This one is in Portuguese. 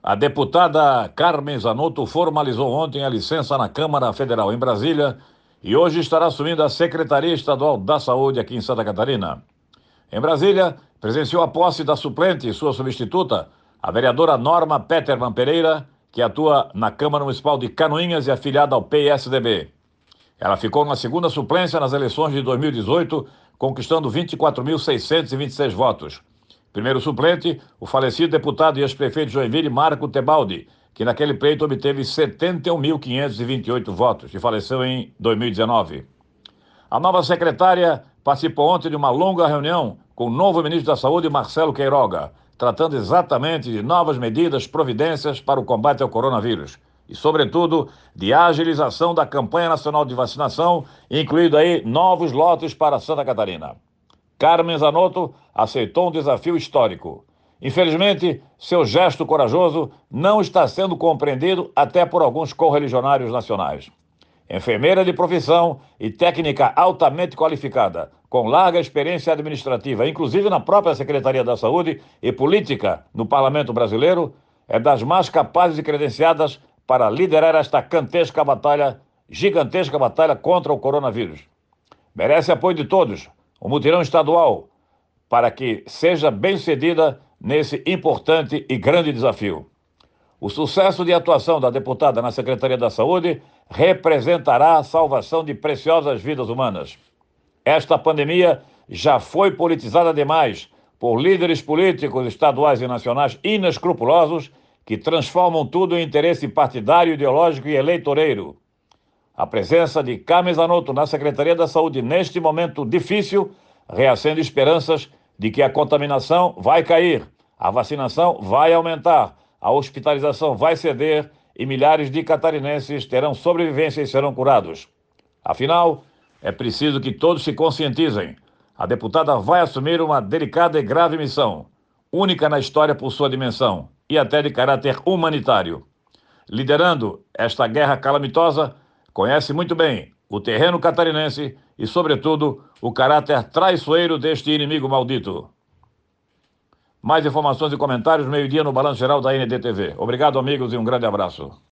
A deputada Carmen Zanotto formalizou ontem a licença na Câmara Federal em Brasília e hoje estará assumindo a Secretaria Estadual da Saúde aqui em Santa Catarina. Em Brasília, presenciou a posse da suplente e sua substituta, a vereadora Norma Peterman Pereira, que atua na Câmara Municipal de Canoinhas e afiliada ao PSDB. Ela ficou na segunda suplência nas eleições de 2018, conquistando 24.626 votos. Primeiro suplente, o falecido deputado e ex-prefeito de Joinville, Marco Tebaldi, que naquele pleito obteve 71.528 votos e faleceu em 2019. A nova secretária participou ontem de uma longa reunião com o novo ministro da Saúde, Marcelo Queiroga, tratando exatamente de novas medidas, providências para o combate ao coronavírus e, sobretudo, de agilização da campanha nacional de vacinação, incluindo aí novos lotes para Santa Catarina. Carmen Zanotto aceitou um desafio histórico. Infelizmente, seu gesto corajoso não está sendo compreendido até por alguns correligionários nacionais. Enfermeira de profissão e técnica altamente qualificada, com larga experiência administrativa, inclusive na própria Secretaria da Saúde e política no Parlamento Brasileiro, é das mais capazes e credenciadas para liderar esta gigantesca batalha contra o coronavírus. Merece apoio de todos, o mutirão estadual, para que seja bem-sucedida nesse importante e grande desafio. O sucesso de atuação da deputada na Secretaria da Saúde representará a salvação de preciosas vidas humanas. Esta pandemia já foi politizada demais por líderes políticos estaduais e nacionais inescrupulosos que transformam tudo em interesse partidário, ideológico e eleitoreiro. A presença de Carmen Zanotto na Secretaria da Saúde neste momento difícil reacende esperanças de que a contaminação vai cair, a vacinação vai aumentar, a hospitalização vai ceder e milhares de catarinenses terão sobrevivência e serão curados. Afinal, é preciso que todos se conscientizem. A deputada vai assumir uma delicada e grave missão, única na história por sua dimensão e até de caráter humanitário. Liderando esta guerra calamitosa, conhece muito bem o terreno catarinense e, sobretudo, o caráter traiçoeiro deste inimigo maldito. Mais informações e comentários, meio-dia no Balanço Geral da NDTV. Obrigado, amigos, e um grande abraço.